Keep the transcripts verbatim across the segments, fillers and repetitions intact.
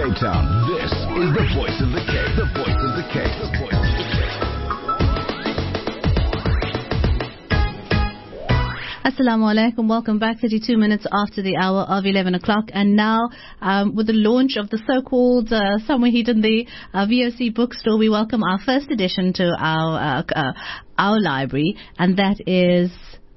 Cape Town, this is the Voice of the Cape. The Voice of the Cape. The Voice of the Cape. Assalamu alaikum. Welcome back. thirty-two minutes after the hour of eleven o'clock. And now, um, with the launch of the so-called, uh, somewhere hidden the uh, V O C bookstore, we welcome our first edition to our, uh, uh, our library, and that is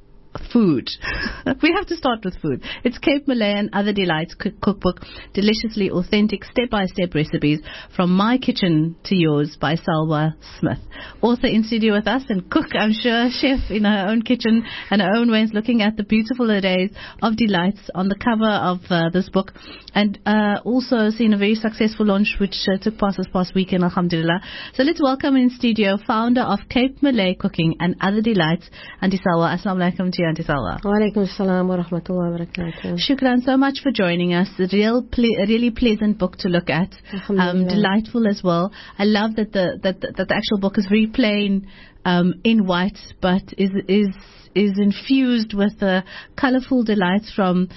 food. We have to start with food. It's Cape Malay and Other Delights cook- cookbook, deliciously authentic step-by-step recipes from my kitchen to yours by Salwa Smith. Author in studio with us and cook, I'm sure, chef in her own kitchen and her own ways, looking at the beautiful arrays of delights on the cover of uh, this book, and uh, also seen a very successful launch which uh, took place this past weekend, alhamdulillah. So let's welcome in studio founder of Cape Malay Cooking and Other Delights, Auntie Salwa. Assalamu alaikum to you, Auntie Salwa. Wa alaikum assalam wa rahmatullahi wa barakatuh. Shukran so much for joining us. A real, ple- a really pleasant book to look at. Um, delightful as well. I love that the that the, that the actual book is very plain, um, in white, but is is is infused with the colourful delights from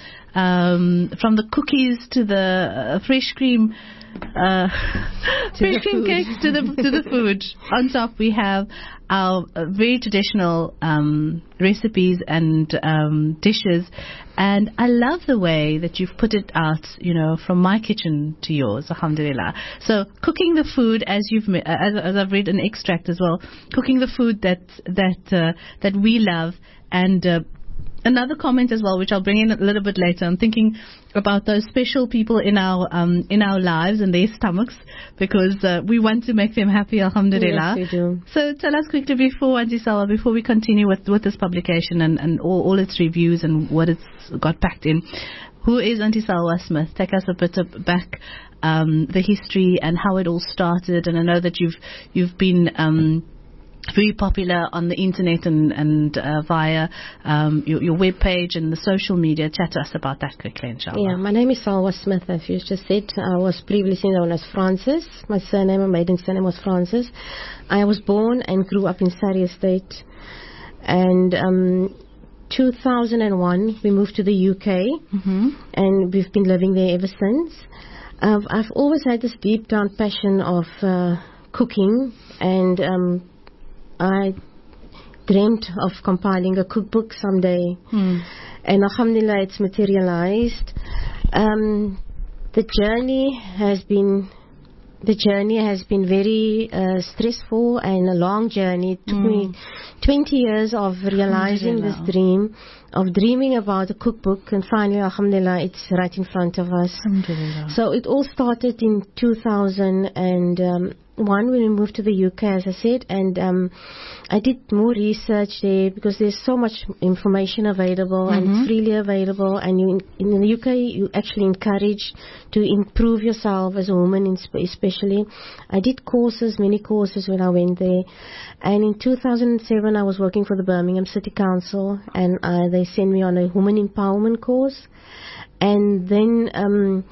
um, from the cookies to the uh, fresh cream. Uh, fresh cream cakes to the to the food. On top we have our uh, very traditional um, recipes and um, dishes, and I love the way that you've put it out. You know, from my kitchen to yours, alhamdulillah. So cooking the food as you've uh, as, as I've read an extract as well. Cooking the food that that uh, that we love, and uh, another comment as well, which I'll bring in a little bit later. I'm thinking about those special people in our um, in our lives and their stomachs, because uh, we want to make them happy, alhamdulillah. Yes, we do. So tell us quickly before, Auntie Salwa, before we continue with, with this publication and, and all, all its reviews and what it's got packed in, who is Auntie Salwa Smith? Take us a bit of back, um, the history and how it all started. And I know that you've you've been um, very popular on the internet and, and uh, via um, your, your web page and the social media. Chat to us about that quickly, inshallah. Yeah, my name is Salwa Smith, as you just said. I was previously known as Francis. My surname, my maiden surname was Francis. I was born and grew up in Surrey Estate. And um, two thousand one, we moved to the U K, mm-hmm. and we've been living there ever since. Uh, I've always had this deep down passion of uh, cooking, and um, I dreamt of compiling a cookbook someday, hmm. and alhamdulillah, it's materialized. Um, the journey has been the journey has been very uh, stressful and a long journey. It took mm. me twenty years of realizing this dream, of dreaming about a cookbook, and finally, alhamdulillah, it's right in front of us. So it all started in two thousand one when we moved to the U K, as I said, and um, I did more research there because there's so much information available, mm-hmm. and it's freely available, and you in, in the U K you actually encourage to improve yourself as a woman, especially. I did courses, many courses when I went there, and in two thousand seven I was working for the Birmingham City Council, and uh, they sent me on a woman empowerment course, and then um,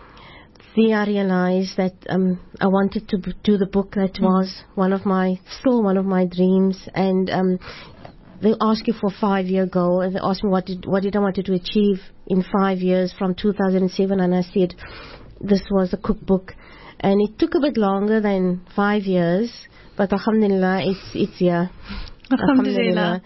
There I realized that um, I wanted to b- do the book. That mm. was one of my, still one of my dreams. And um, they ask you for a five-year goal, and they asked me what did what did I want to achieve in five years from two thousand seven, and I said this was a cookbook. And it took a bit longer than five years, but alhamdulillah, it's it's here. Alhamdulillah.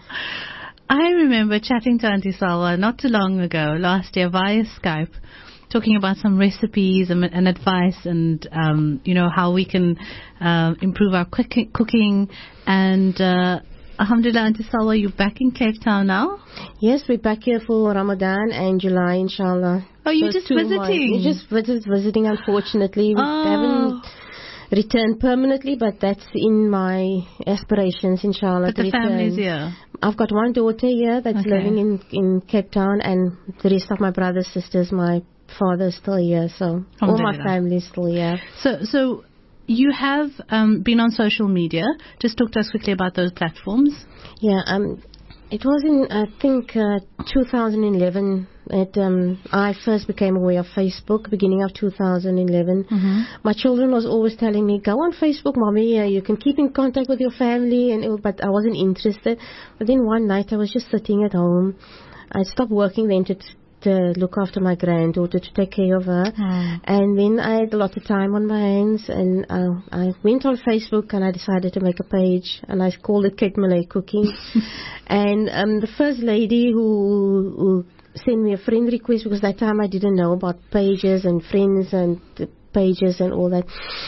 I remember chatting to Auntie Salwa not too long ago, last year via Skype, talking about some recipes and, and advice, and um, you know, how we can uh, improve our cooking, cooking and uh, alhamdulillah, Auntie Salwa, you're back in Cape Town now? Yes, we're back here for Ramadan and July, inshallah. Oh, you're so just visiting? We're just visit, visiting, unfortunately. We oh. haven't returned permanently, but that's in my aspirations, inshallah. But the return. family's here? I've got one daughter here that's okay. living in, in Cape Town, and the rest of my brothers, sisters, my father's still here, so all my family's still here. So, so you have um, been on social media. Just talk to us quickly about those platforms. Yeah, um, it was in, I think, uh, two thousand eleven that um, I first became aware of Facebook, beginning of two thousand eleven. Mm-hmm. My children was always telling me, go on Facebook, mommy, uh, you can keep in contact with your family, and it, but I wasn't interested. But then one night I was just sitting at home. I stopped working then to to look after my granddaughter, to take care of her. Mm. And then I had a lot of time on my hands, and uh, I went on Facebook and I decided to make a page, and I called it Kate Malay Cooking. And um, the first lady who, who sent me a friend request, because that time I didn't know about pages and friends and the pages and all that.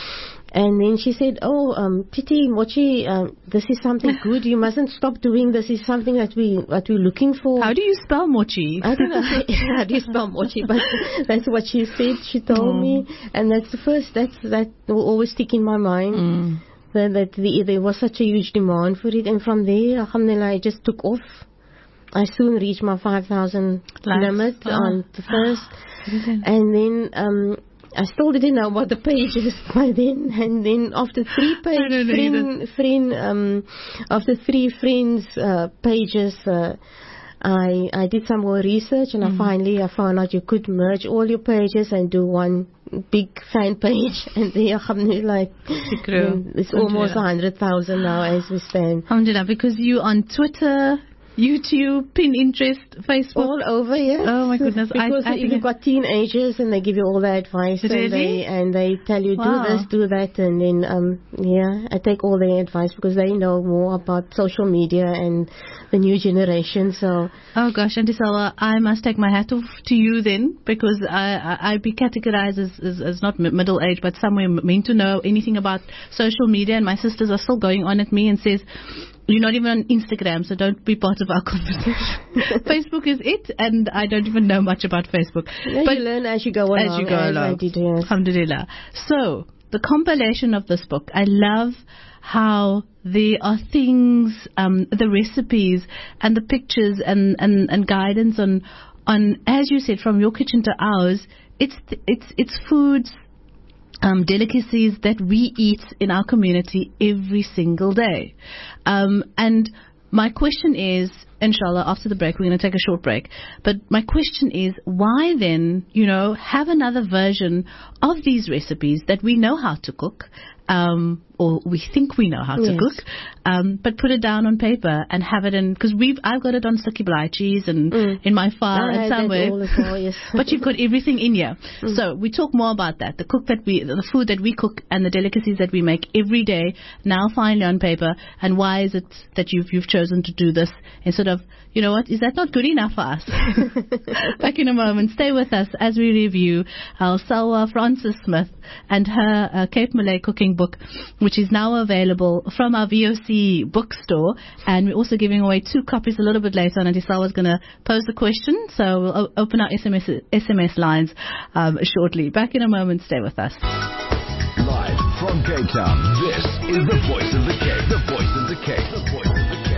And then she said, oh, um, Titi, Mochi, um, this is something good. You mustn't stop doing this. This is something that, we, that we're looking for. How do you spell Mochi? I don't know how do you spell Mochi, but that's what she said. She told mm. me. And that's the first, that's, that will always stick in my mind. Mm. That, that the, there was such a huge demand for it. And from there, alhamdulillah, I just took off. I soon reached my five thousand limit oh. on the first. And then... Um, I still didn't know about the pages by then, and then after three pages, friend, friend, um, after three friends uh, pages, uh, I I did some more research, and mm. I finally I found out you could merge all your pages and do one big fan page, and there, alhamdulillah, it's almost a hundred thousand now as we stand. Alhamdulillah, because you on Twitter, YouTube, Pinterest, Facebook, all over, yes. Oh my goodness! Because I, I you've got teenagers and they give you all the advice, really? and they and they tell you wow. do this, do that, and then um yeah, I take all their advice because they know more about social media and the new generation. So oh gosh, Auntie Salwa, I must take my hat off to you then, because I I I'd be categorized as, as as not middle age, but somewhere meant to know anything about social media, and my sisters are still going on at me and says, you're not even on Instagram, so don't be part of our conversation. Facebook is it, and I don't even know much about Facebook. Yeah, but you learn as you go along. As you go as along. I did, yes. Alhamdulillah. So, the compilation of this book, I love how there are things, um, the recipes and the pictures and, and, and guidance on, on, as you said, from your kitchen to ours. It's it's it's foods, Um, delicacies that we eat in our community every single day. Um, and my question is, inshallah, after the break, we're going to take a short break. But my question is, why then, you know, have another version of these recipes that we know how to cook, um, or we think we know how to yes. cook, um, but put it down on paper and have it in, because we've, I've got it on sticky blight cheese and mm. in my file and somewhere. Well, yes. But you've got everything in here. Mm. So we talk more about that, the cook that we, the food that we cook and the delicacies that we make every day, now finally on paper. And why is it that you've, you've chosen to do this instead of, you know what, is that not good enough for us? Back in a moment. Stay with us as we review our Salwa Francis Smith and her uh, Cape Malay cooking book, which is now available from our V O C bookstore. And we're also giving away two copies a little bit later on. And Salwa's going to pose the question. So we'll o- open our S M S, S M S lines um, shortly. Back in a moment. Stay with us. Live from Cape Town, this is the Voice of the Cape. The Voice of the Cape. The Voice of the Cape.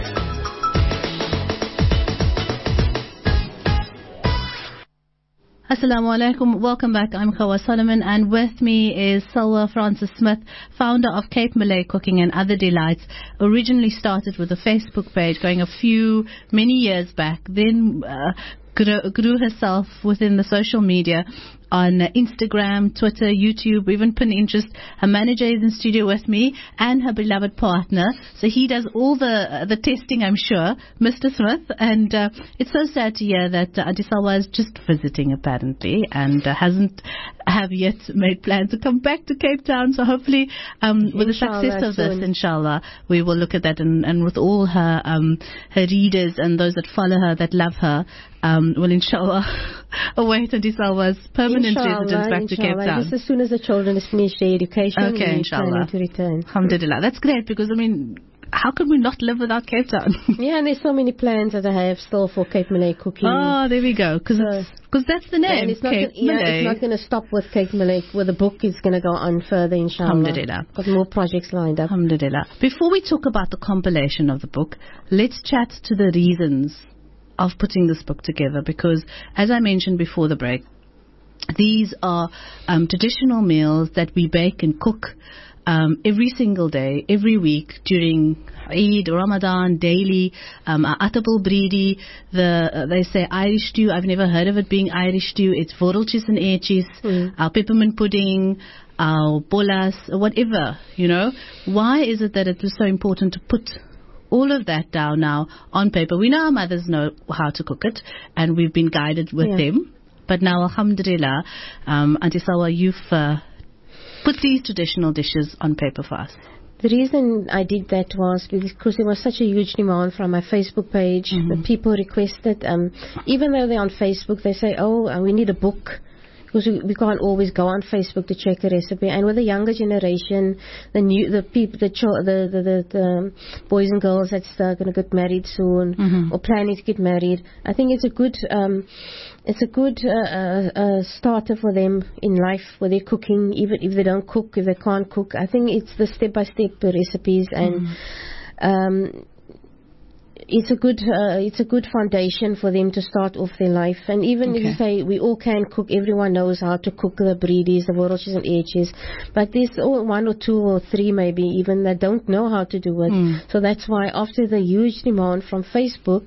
Assalamu alaikum. Welcome back. I'm Khawa Solomon, and with me is Salwa Francis Smith, founder of Cape Malay Cooking and Other Delights. Originally started with a Facebook page going a few, many years back, then uh, grew, grew herself within the social media on Instagram, Twitter, YouTube, even Pinterest. Her manager is in studio with me and her beloved partner. So he does all the uh, the testing, I'm sure, Mister Smith. And uh, it's so sad to hear that uh, Auntie Salwa is just visiting apparently and uh, hasn't have yet made plans to come back to Cape Town. So hopefully um, with inshallah, the success of soon. this, inshallah, we will look at that and, and with all her um, her readers and those that follow her, that love her, um, will inshallah await Auntie Salwa's permanent Inshallah, residence back to Cape Town. Just as soon as the children have finished their education, okay, we inshallah. to return. Alhamdulillah. That's great because, I mean, how could we not live without Cape Town? Yeah, and there's so many plans that I have still for Cape Malay cooking. Oh, there we go. Because so, that's the name, and it's not Cape gonna, Malay. Yeah, it's not going to stop with Cape Malay. With the book, it's going to go on further, inshallah. Alhamdulillah. Got more projects lined up. Alhamdulillah. Before we talk about the compilation of the book, let's chat to the reasons of putting this book together, because as I mentioned before the break, these are um, traditional meals that we bake and cook um, every single day, every week during Eid, Ramadan, daily. Um, our Atabul Bridi, the uh, they say Irish stew. I've never heard of it being Irish stew. It's voreltjies and eitjies, mm. our peppermint pudding, our bolas, whatever, you know. Why is it that it was so important to put all of that down now on paper. We know our mothers know how to cook it, and we've been guided with Yeah. them. But now, alhamdulillah, um, Auntie Salwa, you've uh, put these traditional dishes on paper for us. The reason I did that was because there was such a huge demand from my Facebook page. Mm-hmm. The people requested, um, even though they're on Facebook, they say, oh, uh, we need a book. Because we, we can't always go on Facebook to check a recipe. And with the younger generation, the new, the people, the, cho- the, the, the, the boys and girls that's uh, going to get married soon, Mm-hmm. or planning to get married, I think it's a good, um, it's a good uh, uh, uh, starter for them in life, where they're cooking, even if they don't cook, if they can't cook. I think it's the step-by-step recipes, and Mm-hmm. um, it's a good uh, it's a good foundation for them to start off their life. And even if you Okay. say we all can cook, everyone knows how to cook the breedies, the worteltjes and edges, but there's all one or two or three maybe even that don't know how to do it. Mm. So that's why after the huge demand from Facebook,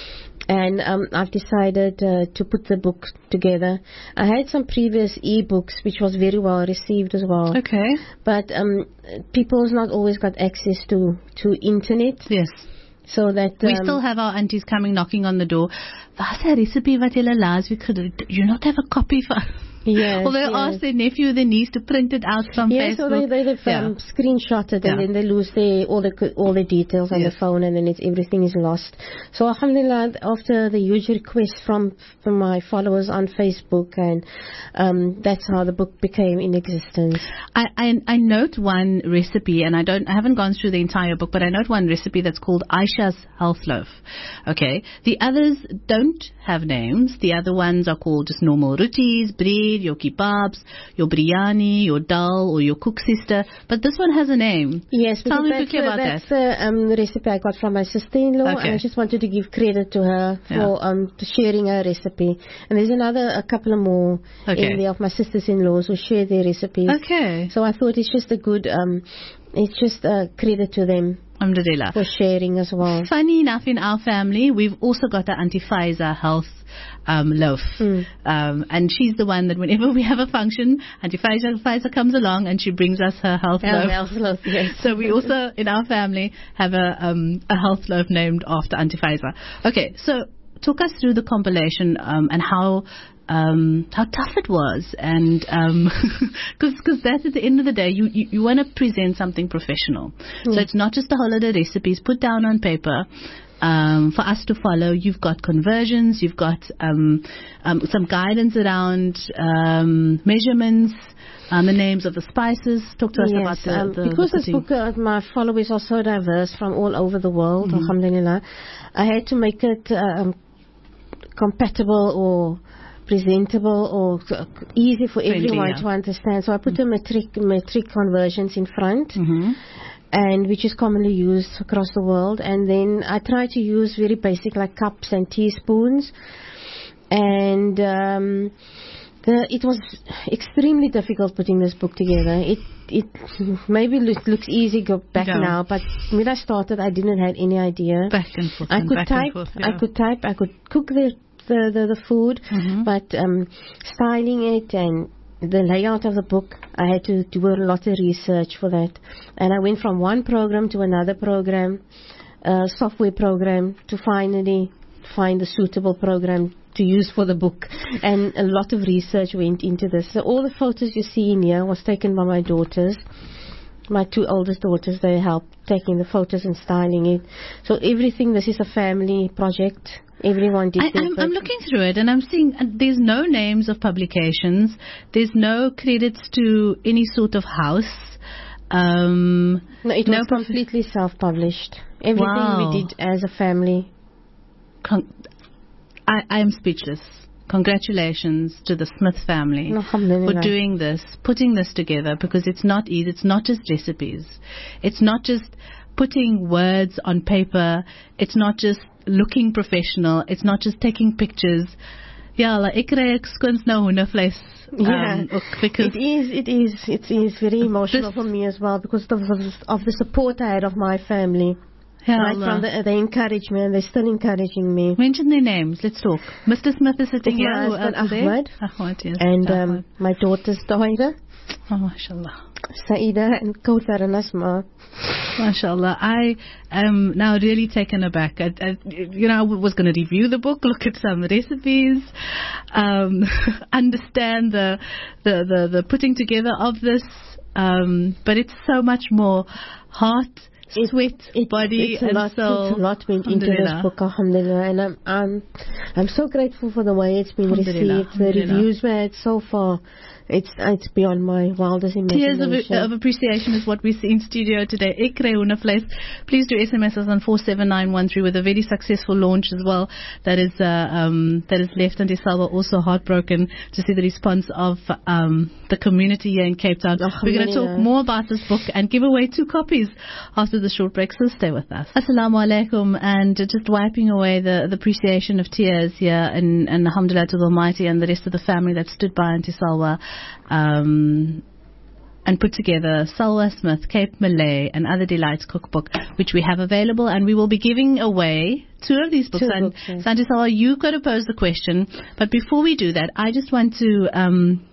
and um, I've decided uh, to put the book together. I had some previous e-books which was very well received as well. Okay. But um, people's not always got access to, to internet. Yes. So that We um, still have our aunties coming knocking on the door. Wat 'n recipe wat julle laasweek gedoen het? You not have a copy for... yes, Or they yes. ask their nephew or their niece to print it out from Yes, so Facebook. they, they, they've Yeah. um, screenshotted Yeah. and then they lose their, all the all the details on Yes. the phone, and then it's, everything is lost. So alhamdulillah, after the huge request from, from my followers on Facebook, and um, that's how the book became in existence. I, I I note one recipe, and I don't I haven't gone through the entire book, but I note one recipe that's called Aisha's Health Loaf. Okay, the others don't have names. The other ones are called just normal rotis, bread, your kebabs, your biryani, your dal, or your cook sister. But this one has a name. Yes, Tell because me that's, quickly the, about that's that. the um, recipe I got from my sister-in-law, Okay. and I just wanted to give credit to her for Yeah. um, sharing her recipe. And there's another, a couple of more Okay. in there of my sisters-in-laws who share their recipes. Okay, So I thought it's just a good, um, it's just a credit to them alhamdulillah. for sharing as well. Funny enough, in our family, we've also got the Auntie Faiza Health um, Loaf. Mm. Um, and she's the one that whenever we have a function, Auntie Faiza, Faiza comes along and she brings us her health Yeah, loaf. health loaf, yes. So we also, in our family, have a, um, a health loaf named after Auntie Faiza. Okay, so talk us through the compilation um, and how um, how tough it was, and because because that's at the end of the day, you you, you want to present something professional. So it's not just the holiday recipes put down on paper. Um, for us to follow, you've got conversions, you've got um, um, some guidance around um, measurements, um, the names of the spices. Talk to us Yes, about the, um, the because the this cooking. book, uh, my followers are so diverse from all over the world, Mm-hmm. alhamdulillah, I had to make it um, compatible or presentable or uh, easy for Friendly, everyone yeah. to understand. So I put the metric metric conversions in front, Mm-hmm. and which is commonly used across the world. And then I try to use very basic like cups and teaspoons. And um, the, it was extremely difficult putting this book together. It it maybe look, looks easy go back Yeah. now, but when I started, I didn't have any idea. Back and forth. I and could back type, And forth, I yeah. could type, I could cook the the, the, the food, Mhm. but um, styling it and the layout of the book, I had to do a lot of research for that. And I went from one program to another program, uh, software program, to finally find a suitable program to use for the book. And a lot of research went into this. So all the photos you see in here was taken by my daughters. My two oldest daughters, they helped taking the photos and styling it. So everything, this is a family project. Everyone did I, their I'm, I'm bit. looking through it and I'm seeing uh, there's no names of publications. There's no credits to any sort of house. Um, No, it no was prof- completely self-published. Everything Wow. we did as a family. con- I, I am speechless. Congratulations to the Smith family for Alhamdulillah. doing this, putting this together, because it's not easy. It's not just recipes. It's not just putting words on paper. It's not just looking professional. It's not just taking pictures. Ja, la, ek kry ek skuns nou hoendervleis. Yeah, Um, ook because it is, it is, it is very emotional This- for me as well because of, of, of the support I had of my family. ja, Right la. from the, the encouragement, they're still encouraging me. Mention their names. Let's talk. Mister Smith is sitting It's here. my Who husband, else is there? Ahmed. Ahmed, yes. And Ahmed. um, my daughter's Tahira. Oh, mashallah. Saida and Kauthar and Asma. MashaAllah. I am now really taken aback. I, I, you know, I was going to review the book, look at some recipes, um, understand the, the, the, the putting together of this, um, but it's so much more heart, It, sweat, it, body, it's a and lot, soul. It's a lot went into this book, alhamdulillah. And I'm, I'm, I'm so grateful for the way it's been received. The reviews we had so far, it's it's beyond my wildest imagination. Tears of, of appreciation is what we see in studio today. Ikre Unafles, please do S M S us on four seven nine one three with a very successful launch as well. That is uh, um, that is left, and Isalwa also heartbroken to see the response of um, the community here in Cape Town. We're going to talk more about this book and give away two copies after the short break, so stay with us. Assalamu alaikum, and just wiping away the, the appreciation of tears here, and, and alhamdulillah to the Almighty and the rest of the family that stood by Auntie Salwa um, and put together Salwa Smith, Cape Malay and Other Delights cookbook, which we have available, and we will be giving away two of these books. Two and books, yes. so Auntie Salwa, you've got to pose the question, but before we do that, I just want to um,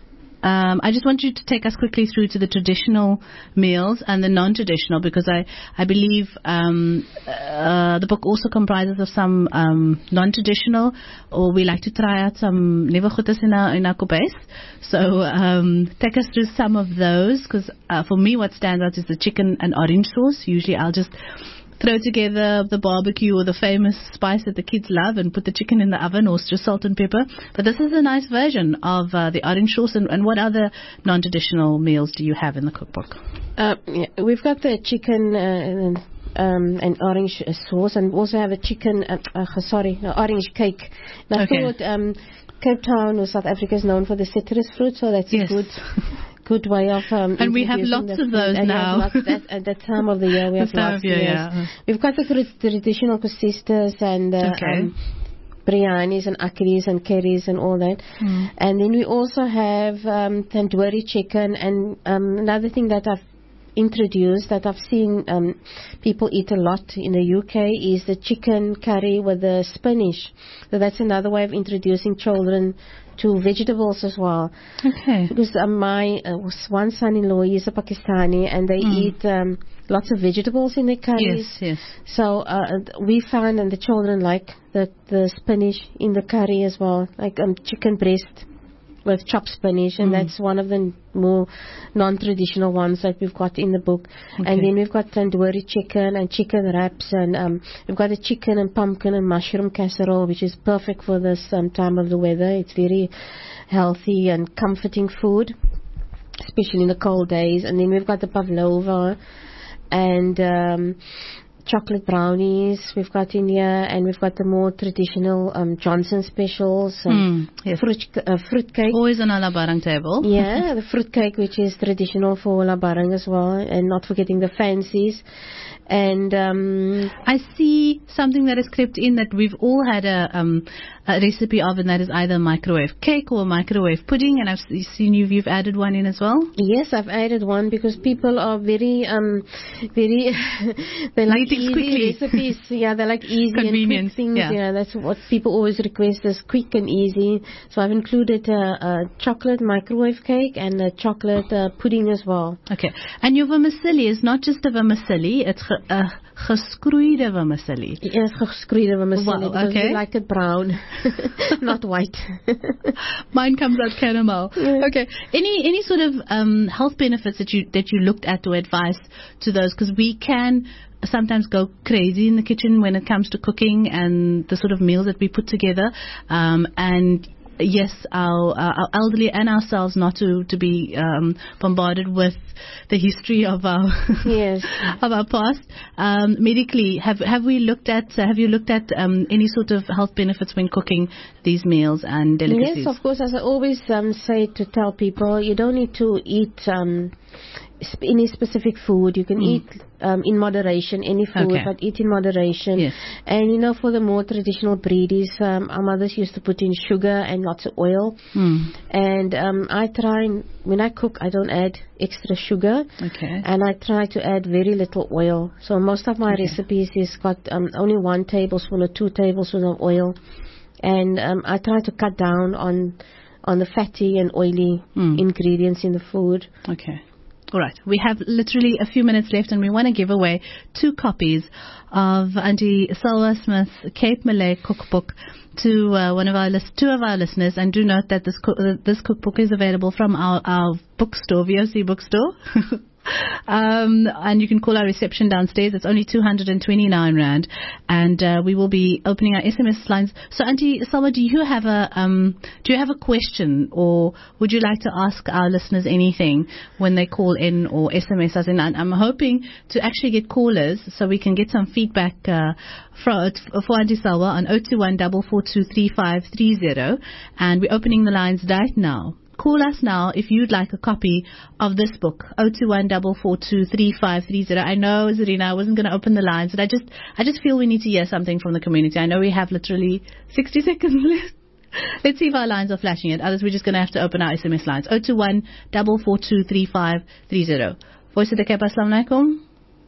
Um, I just want you to take us quickly through to the traditional meals and the non-traditional, because I, I believe um, uh, the book also comprises of some um, non-traditional, or we like to try out some nuwe goedes in our, in our kopes. So um, take us through some of those, because uh, for me what stands out is the chicken and orange sauce. Usually I'll just throw together the barbecue or the famous spice that the kids love and put the chicken in the oven, or just salt and pepper. But this is a nice version of uh, the orange sauce. And, and what other non-traditional meals do you have in the cookbook? Uh, yeah, we've got the chicken uh, and, um, and orange sauce, and we also have a chicken, uh, uh, sorry, uh, orange cake. And I Okay. thought um, Cape Town or South Africa is known for the citrus fruit, so that's Yes. a good good way of um, And we have introducing lots the of those food. And now. we have lots at, at that time of the year, we have This time lots. of year, yes. yeah. We've got the tra- traditional kusistas and uh, Okay. um, biryanis and akris and curries and all that. Mm. And then we also have um, tandoori chicken. And um, another thing that I've introduced that I've seen um, people eat a lot in the U K is the chicken curry with the spinach. So that's another way of introducing children to vegetables as well. Okay. Because uh, my uh, one son-in-law is a Pakistani, and they Mm. eat um, lots of vegetables in their curries. Yes, yes. So uh, we found, and the children like the the spinach in the curry as well, like um, chicken breast with chopped spinach, and Mm. that's one of the more non-traditional ones that we've got in the book. Okay. And then we've got tandoori chicken and chicken wraps, and um, we've got a chicken and pumpkin and mushroom casserole, which is perfect for this um, time of the weather. It's very healthy and comforting food, especially in the cold days. And then we've got the pavlova and um, chocolate brownies we've got in here, and we've got the more traditional um, Johnson specials, and Mm, yes. fruit, uh, fruit cake. Always on our barang table. Yeah, the fruit cake, which is traditional for Labarang as well, and not forgetting the fancies. And um, I see something that has crept in that we've all had a, um, a recipe of, and that is either a microwave cake or a microwave pudding, and I've s- seen you've, you've added one in as well. yes, I've added one because people are very, um, very, they like Need things easy quickly. recipes. Yeah, they like easy and Convenience, quick things. yeah. Yeah, that's what people always request is quick and easy. So I've included a, a chocolate microwave cake and a chocolate uh, pudding as well. Okay. And your vermicelli is not just a vermicelli, it's ge, a geskroeide vermicelli. Yes, geskroeide vermicelli, Wow, because okay. we like it brown, not white. Mine comes out caramel. Yeah. Okay. Any any sort of um, health benefits that you that you looked at or advice to those? Because we can sometimes go crazy in the kitchen when it comes to cooking and the sort of meals that we put together. Um, and yes, our, uh, our elderly and ourselves not to to be um, bombarded with the history of our Yes. of our past. Um, medically, have have we looked at uh, have you looked at um, any sort of health benefits when cooking these meals and delicacies? Yes, of course. As I always um, say to tell people, you don't need to eat um, sp- any specific food. You can Mm. eat um, in moderation any food, Okay. but eat in moderation. Yes. And you know, for the more traditional breedies, um, our mothers used to put in sugar and lots of oil. Mm. And um, I try, and, when I cook, I don't add extra sugar. Okay. And I try to add very little oil. So most of my Okay. recipes is got um, only one tablespoon or two tablespoons of oil. And um, I try to cut down on on the fatty and oily Mm. ingredients in the food. Okay. All right. We have literally a few minutes left, and we want to give away two copies of Auntie Salwa Smith's Cape Malay cookbook to uh, one of our list, two of our listeners. And do note that this co- uh, this cookbook is available from our, our bookstore, V O C bookstore. Um, and you can call our reception downstairs. It's only two hundred twenty-nine rand, and uh, we will be opening our S M S lines. So, Auntie Salwa, do you have a um, do you have a question, or would you like to ask our listeners anything when they call in or S M S us in? And I'm hoping to actually get callers so we can get some feedback uh, for, for Auntie Salwa on zero two one four four two three five three zero, and we're opening the lines right now. Call us now if you'd like a copy of this book, zero two one four four two three five three zero. I know, Zarina, I wasn't going to open the lines, but I just I just feel we need to hear something from the community. I know we have literally sixty seconds left. Let's see if our lines are flashing it. Others, we're just going to have to open our S M S lines. zero two one four four two three five three zero. Voice of the Cape, assalamu alaikum.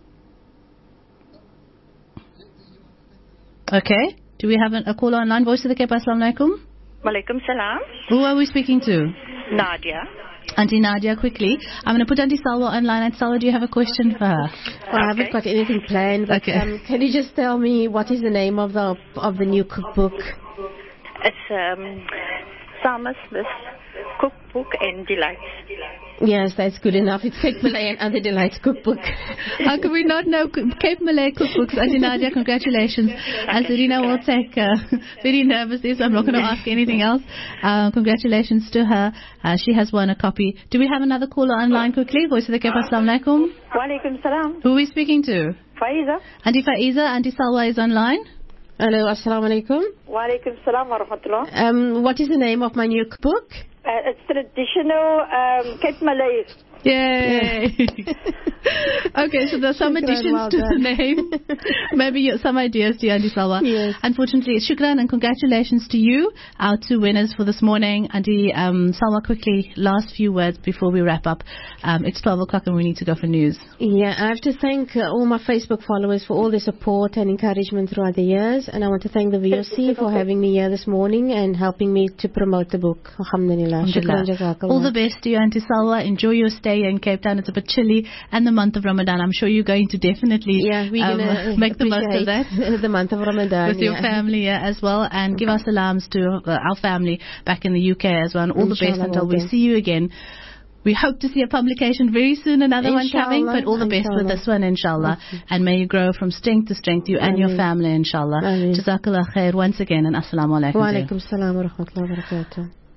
Okay. Do we have a, a caller online? Voice of the Cape, assalamu alaikum. Walaikum salam. Who are we speaking to? Nadia. Auntie Nadia, quickly. I'm going to put Auntie Salwa online. Auntie Salwa, do you have a question for her? Well, I haven't got anything planned, but Okay. um, can you just tell me what is the name of the of the new cookbook? It's um, Salwa Smith's Cookbook and Delights. Yes, that's good enough. It's Cape Malay and Other Delights cookbook. How could we not know co- Cape Malay cookbooks? Auntie Nadia, congratulations. As Irina will take uh, very nervous this, I'm not going to ask anything else. Uh, congratulations to her. Uh, she has won a copy. Do we have another caller online quickly? Voice of the Cape, assalamu alaikum. Walaikum salam. Who are we speaking to? Faiza. Auntie Faiza, Auntie Salwa is online. Hello, assalamu alaikum. Walaikum salam wa rahmatullah. Um, what is the name of my new cookbook? Uh, it's traditional um, Cape Malay. Yay! Okay, so there's some Shukran, additions well to the done. name. Maybe you- some ideas to Auntie Salwa. Yes. Unfortunately, shukran and congratulations to you, our two winners for this morning. Auntie um, Salwa, quickly, last few words before we wrap up. Um, it's twelve o'clock and we need to go for news. Yeah, I have to thank uh, all my Facebook followers for all their support and encouragement throughout the years, and I want to thank the V O C for having me here this morning and helping me to promote the book. Alhamdulillah. Shukran, jazakallah. All the best to you, Auntie Salwa. Enjoy your stay in Cape Town. It's a bit chilly, and the month of Ramadan. I'm sure you're going to definitely Yeah, we're um, gonna make the most of that. appreciate the month of Ramadan. With your yeah. family yeah, as well, and give our salams to uh, our family back in the U K as well, and all the best Inshallah, until will we do. see you again. We hope to see a publication very soon, another one coming, Inshallah, but all the best with inshallah. this one, inshallah. And may you grow from strength to strength, you and your Ameen. family, inshallah. Ameen. Jazakallah khair once again, and assalamu alaikum. Wa alaikum salam wa rahmatullahi wa barakatuh.